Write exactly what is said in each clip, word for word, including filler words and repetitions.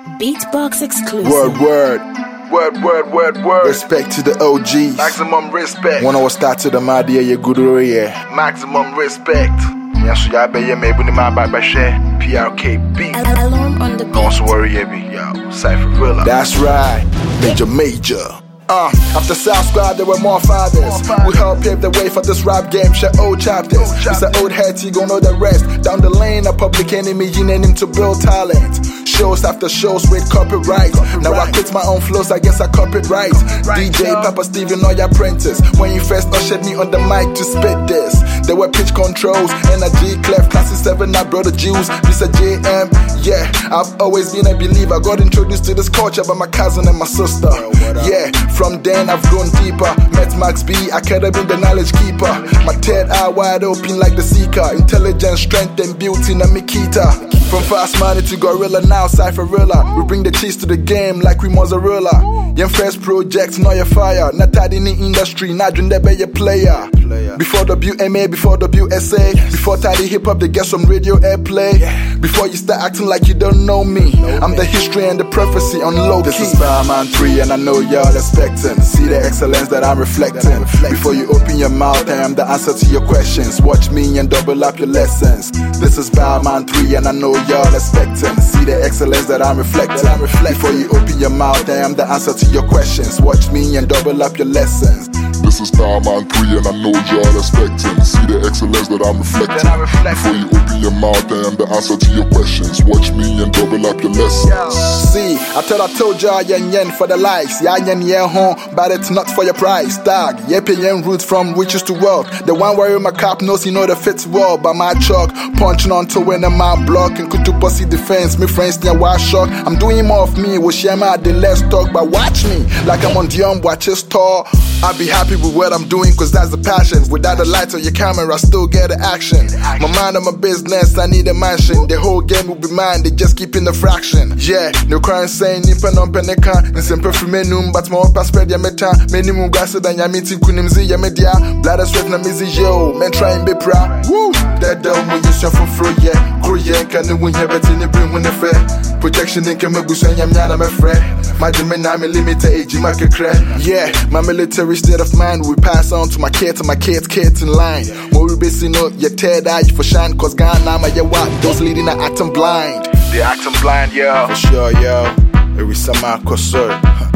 Beatbox exclusive. Word, word. Word, word, word, word. Respect to the O Gs. Maximum respect. One hour start to the Madia, you good or yeah. Maximum respect. Yes, you be your maybe my baba share. P R K B. Alarm on the beat. Don't worry, baby. Yo, Cypher Villa. That's right. Major, major. Uh, after South Squad, there were more fathers. more fathers. We helped pave the way for this rap game, share old chapters. Old chapters. It's an old head, you gon' know the rest. Down the lane, a public enemy, you need him to build talent. Shows after shows with copyright. copyright. Now I quit my own flows, I guess I copied right. right D J, yo. Papa Steven, or your apprentice. When you first ushered me on the mic to spit this, there were pitch controls, energy, clef, classic seven, I brought the Jews. This a J M, yeah, I've always been a believer. Got introduced to this culture by my cousin and my sister. Yeah, from then I've grown deeper. Met Max B, I could have been the knowledge keeper. My third eye wide open like the seeker. Intelligence, strength, and beauty, na Mikita. From fast money to gorilla, now Cypherilla. We bring the cheese to the game like we mozzarella. Your first project, know your fire. Not tied in the industry, not doing that be your player. Before W M A, before W S A, before tidy hip hop, they get some radio airplay. Before you start acting like you don't know me, I'm the history and the prophecy on low key. This is Fireman three and I know y'all expecting. See the excellence that I'm reflecting. Before you open your mouth, I am the answer to your questions. Watch me and double up your lessons. This is Fireman three and I know y'all expecting. See the excellence that I'm reflecting. Before you open your mouth, I am the answer to your questions. Watch me and double up your lessons. This is Fireman three and I know y'all expecting. See the excellence that I'm reflecting. Before you open your mouth, I am the answer to your questions. Watch me and double up your lessons. See, I thought I told y'all yen yen for the likes. Yeah, yen yen home, but it's not for your price. Tag, yepe yen roots from riches to wealth. The one wearing my cap knows he know the fits well. But my chalk, punching on to win in my block. And could to pussy defense, me friends near why shock. I'm doing more of me, wish I'm at the less talk. But watch me, like I'm on Dion, watch his tall. I'll be happy with what I'm doing, cause that's the passion. Without the lights on your camera, I still get the action. My mind on my business, I need a mansion. The whole game will be mine, they just keep in the fraction. Yeah, no crime saying, nipa non peneka. In simple menum, but more upper spread ya meta. Minimum grasser than ya meeting kunimzi ya media. Bladder sweat na mizi yo, men try and be proud. Woo! That down when you suffer for yeah. Korean can win ya bet in the bring when the fair. Protection in Kamabusan yam yana me fre. My Gemini I'm a limited age, my crack. Yeah, my military state of mind we pass on to my kids and my kids, kids in line. More we basing up your third eye for shine, cause Ghana my ya what those leading are acting blind. They acting blind, yo. For sure, yo. Every summer cosur.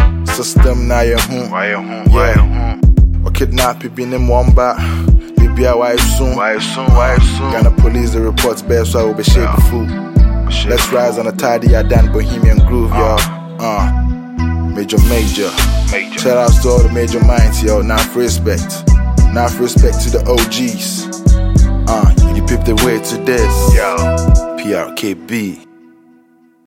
System na ya home. Why you home? Why you home? Or kidnap you been in one bat. Libya why soon? Why soon? Why soon? Ghana police the reports bear so I will be shaped yeah. fool. Let's rise on a tidy I done Bohemian groove, y'all. Uh. Major, major. Major. Shout outs to all the major minds, yo. Enough respect. Enough respect to the O Gs. Uh, you paved the way to this. Yo. P R K B.